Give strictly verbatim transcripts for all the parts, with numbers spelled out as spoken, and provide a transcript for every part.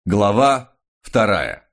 Глава вторая.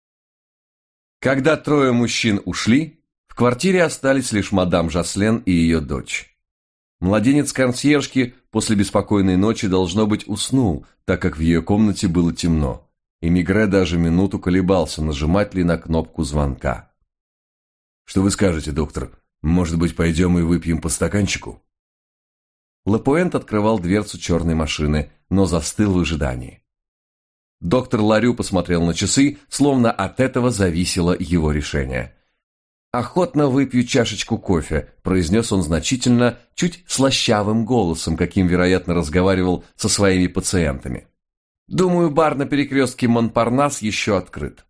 Когда трое мужчин ушли, в квартире остались лишь мадам Жаслен и ее дочь. Младенец консьержки после беспокойной ночи, должно быть, уснул, так как в ее комнате было темно, и Мегре даже минуту колебался, нажимать ли на кнопку звонка. «Что вы скажете, доктор? Может быть, пойдем и выпьем по стаканчику?» Лапуэнт открывал дверцу черной машины, но застыл в ожидании. Доктор Ларю посмотрел на часы, словно от этого зависело его решение. «Охотно выпью чашечку кофе», – произнес он значительно, чуть слащавым голосом, каким, вероятно, разговаривал со своими пациентами. «Думаю, бар на перекрестке Монпарнас еще открыт».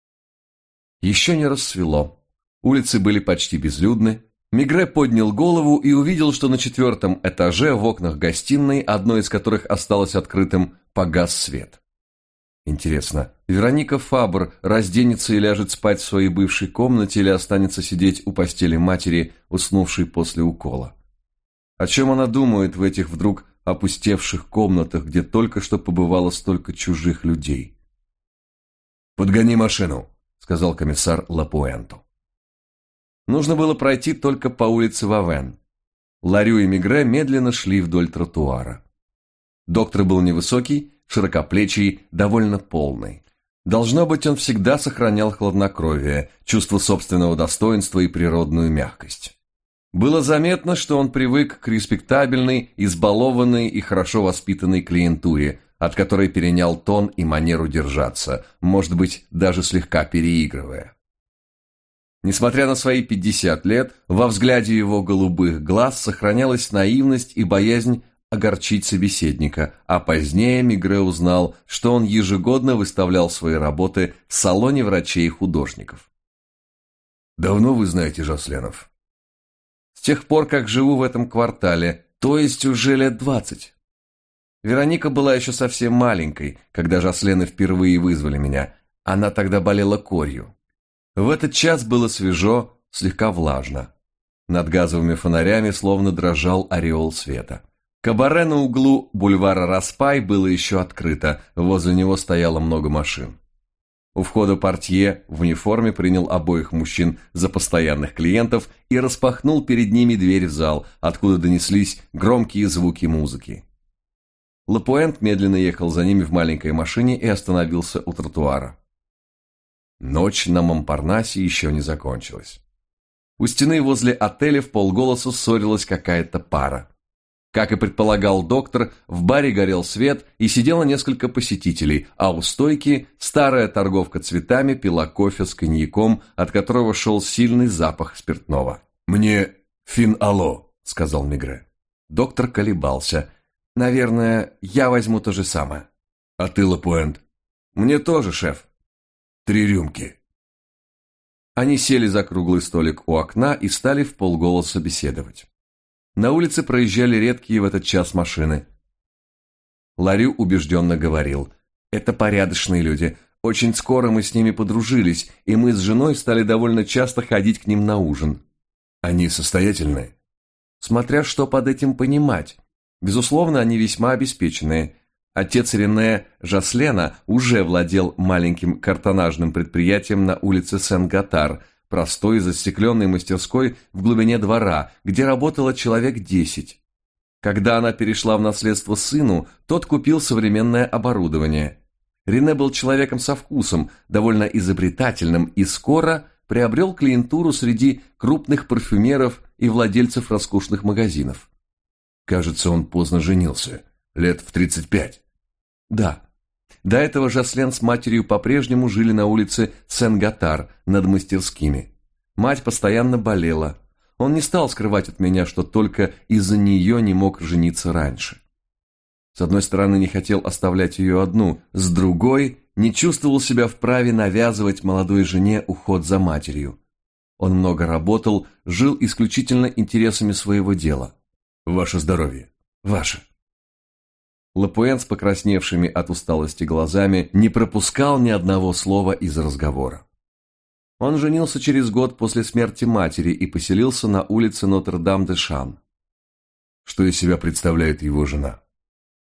Еще не рассвело. Улицы были почти безлюдны. Мегре поднял голову и увидел, что на четвертом этаже в окнах гостиной, одно из которых осталось открытым, погас свет. Интересно, Вероника Фабр разденется и ляжет спать в своей бывшей комнате или останется сидеть у постели матери, уснувшей после укола? О чем она думает в этих вдруг опустевших комнатах, где только что побывало столько чужих людей? «Подгони машину», — сказал комиссар Лапуэнту. Нужно было пройти только по улице Вавен. Ларю и Мегре медленно шли вдоль тротуара. Доктор был невысокий, широкоплечий, довольно полный. Должно быть, он всегда сохранял хладнокровие, чувство собственного достоинства и природную мягкость. Было заметно, что он привык к респектабельной, избалованной и хорошо воспитанной клиентуре, от которой перенял тон и манеру держаться, может быть, даже слегка переигрывая. Несмотря на свои пятьдесят лет, во взгляде его голубых глаз сохранялась наивность и боязнь огорчить собеседника, а позднее Мегре узнал, что он ежегодно выставлял свои работы в салоне врачей и художников. «Давно вы знаете Жасленов?» «С тех пор, как живу в этом квартале, то есть уже лет двадцать. Вероника была еще совсем маленькой, когда Жаслены впервые вызвали меня. Она тогда болела корью. В этот час было свежо, слегка влажно. Над газовыми фонарями словно дрожал ореол света. Кабаре на углу бульвара Распай было еще открыто, возле него стояло много машин. У входа портье в униформе принял обоих мужчин за постоянных клиентов и распахнул перед ними дверь в зал, откуда донеслись громкие звуки музыки. Лапуэнт медленно ехал за ними в маленькой машине и остановился у тротуара. Ночь на Монпарнасе еще не закончилась. У стены возле отеля вполголоса ссорилась какая-то пара. Как и предполагал доктор, в баре горел свет и сидело несколько посетителей, а у стойки старая торговка цветами пила кофе с коньяком, от которого шел сильный запах спиртного. «Мне фин-ало», — сказал Мегре. Доктор колебался. «Наверное, я возьму то же самое». «А ты, Лапуэнт?» «Мне тоже, шеф». «Три рюмки». Они сели за круглый столик у окна и стали вполголоса беседовать. На улице проезжали редкие в этот час машины. Ларю убежденно говорил: «Это порядочные люди. Очень скоро мы с ними подружились, и мы с женой стали довольно часто ходить к ним на ужин». «Они состоятельные?» «Смотря что под этим понимать. Безусловно, они весьма обеспеченные. Отец Рене Жаслена уже владел маленьким картонажным предприятием на улице Сен-Готар, простой застекленной мастерской в глубине двора, где работало человек десять. Когда она перешла в наследство сыну, тот купил современное оборудование. Рене был человеком со вкусом, довольно изобретательным, и скоро приобрел клиентуру среди крупных парфюмеров и владельцев роскошных магазинов. Кажется, он поздно женился, лет в тридцать пять. Да. До этого Жаслен с матерью по-прежнему жили на улице Сен-Готар над мастерскими. Мать постоянно болела. Он не стал скрывать от меня, что только из-за нее не мог жениться раньше. С одной стороны, не хотел оставлять ее одну, с другой, не чувствовал себя вправе навязывать молодой жене уход за матерью. Он много работал, жил исключительно интересами своего дела. «Ваше здоровье». «Ваше». Лапуэнт с покрасневшими от усталости глазами не пропускал ни одного слова из разговора. Он женился через год после смерти матери и поселился на улице Нотр-Дам-де-Шан. Что из себя представляет его жена?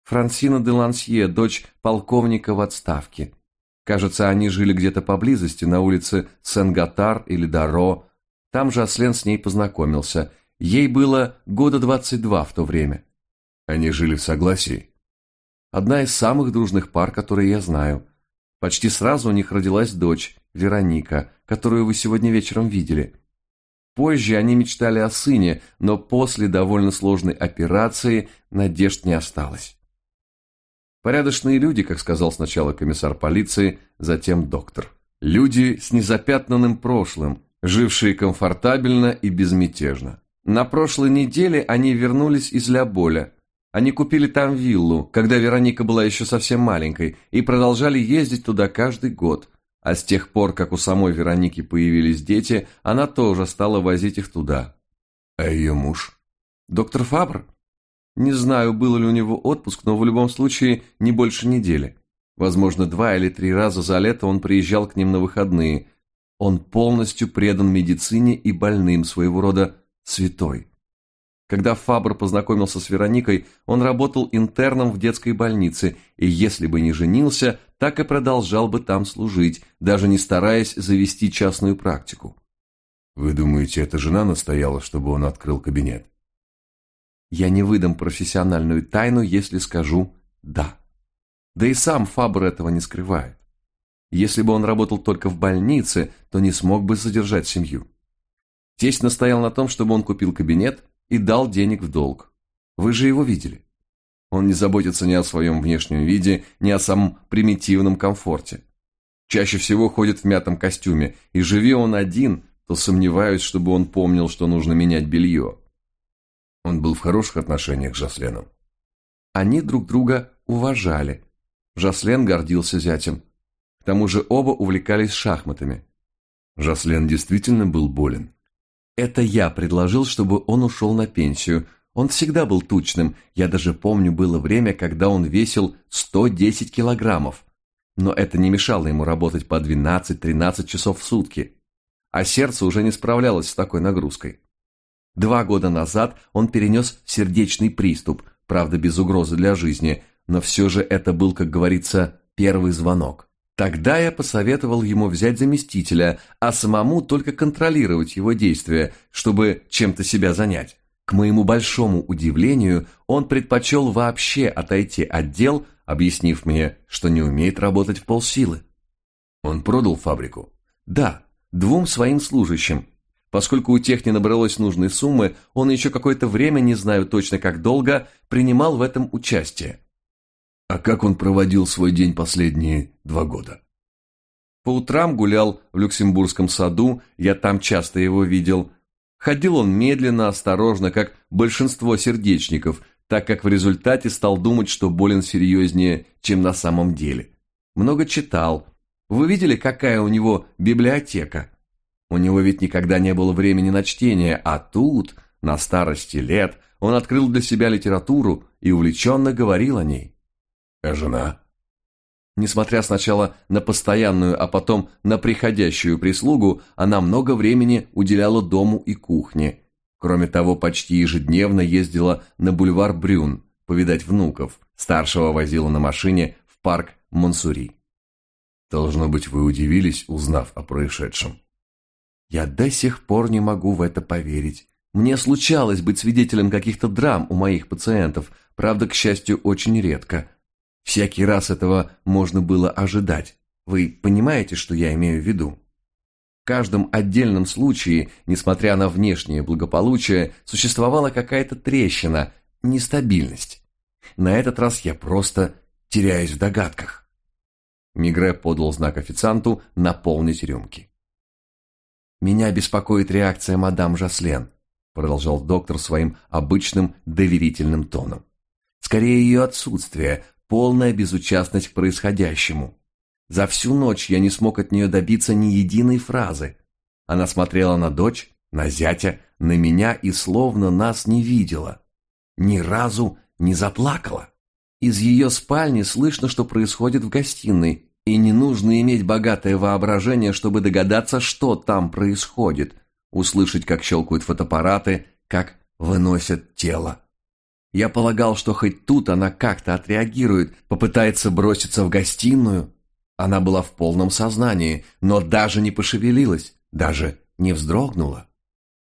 Франсина де Лансье, дочь полковника в отставке. Кажется, они жили где-то поблизости, на улице Сен-Готар или Даро. Там Жаслен с ней познакомился. Ей было года двадцать два в то время. Они жили в согласии? Одна из самых дружных пар, которые я знаю. Почти сразу у них родилась дочь, Вероника, которую вы сегодня вечером видели. Позже они мечтали о сыне, но после довольно сложной операции надежд не осталось. Порядочные люди, как сказал сначала комиссар полиции, затем доктор. Люди с незапятнанным прошлым, жившие комфортабельно и безмятежно. На прошлой неделе они вернулись из Ля-Боля. Они купили там виллу, когда Вероника была еще совсем маленькой, и продолжали ездить туда каждый год. А с тех пор, как у самой Вероники появились дети, она тоже стала возить их туда. А ее муж? Доктор Фабр? Не знаю, был ли у него отпуск, но в любом случае не больше недели. Возможно, два или три раза за лето он приезжал к ним на выходные. Он полностью предан медицине и больным, своего рода святой. Когда Фабр познакомился с Вероникой, он работал интерном в детской больнице, и если бы не женился, так и продолжал бы там служить, даже не стараясь завести частную практику. Вы думаете, эта жена настояла, чтобы он открыл кабинет? Я не выдам профессиональную тайну, если скажу «да». Да и сам Фабр этого не скрывает. Если бы он работал только в больнице, то не смог бы содержать семью. Тесть настоял на том, чтобы он купил кабинет и дал денег в долг. Вы же его видели. Он не заботится ни о своем внешнем виде, ни о самом примитивном комфорте. Чаще всего ходит в мятом костюме, и живи он один, то сомневаюсь, чтобы он помнил, что нужно менять белье. Он был в хороших отношениях с Жасленом. Они друг друга уважали. Жаслен гордился зятем. К тому же оба увлекались шахматами. Жаслен действительно был болен. Это я предложил, чтобы он ушел на пенсию. Он всегда был тучным. Я даже помню, было время, когда он весил сто десять килограммов. Но это не мешало ему работать по двенадцать-тринадцать часов в сутки. А сердце уже не справлялось с такой нагрузкой. Два года назад он перенес сердечный приступ, правда, без угрозы для жизни, но все же это был, как говорится, первый звонок. Тогда я посоветовал ему взять заместителя, а самому только контролировать его действия, чтобы чем-то себя занять. К моему большому удивлению, он предпочел вообще отойти от дел, объяснив мне, что не умеет работать в полсилы. Он продал фабрику? Да, двум своим служащим. Поскольку у тех не набралось нужной суммы, он еще какое-то время, не знаю точно как долго, принимал в этом участие. А как он проводил свой день последние два года? По утрам гулял в Люксембургском саду, я там часто его видел. Ходил он медленно, осторожно, как большинство сердечников, так как в результате стал думать, что болен серьезнее, чем на самом деле. Много читал. Вы видели, какая у него библиотека? У него ведь никогда не было времени на чтение, а тут, на старости лет, он открыл для себя литературу и увлеченно говорил о ней. А жена? Несмотря сначала на постоянную, а потом на приходящую прислугу, она много времени уделяла дому и кухне. Кроме того, почти ежедневно ездила на бульвар Брюн повидать внуков, старшего возила на машине в парк Монсури. Должно быть, вы удивились, узнав о происшедшем. Я до сих пор не могу в это поверить. Мне случалось быть свидетелем каких-то драм у моих пациентов, правда, к счастью, очень редко. Всякий раз этого можно было ожидать. Вы понимаете, что я имею в виду? В каждом отдельном случае, несмотря на внешнее благополучие, существовала какая-то трещина, нестабильность. На этот раз я просто теряюсь в догадках. Мигре подал знак официанту наполнить рюмки. «Меня беспокоит реакция мадам Жаслен», продолжал доктор своим обычным доверительным тоном. «Скорее ее отсутствие, полная безучастность к происходящему. За всю ночь я не смог от нее добиться ни единой фразы. Она смотрела на дочь, на зятя, на меня и словно нас не видела. Ни разу не заплакала. Из ее спальни слышно, что происходит в гостиной, и не нужно иметь богатое воображение, чтобы догадаться, что там происходит, услышать, как щелкают фотоаппараты, как выносят тело. Я полагал, что хоть тут она как-то отреагирует, попытается броситься в гостиную. Она была в полном сознании, но даже не пошевелилась, даже не вздрогнула.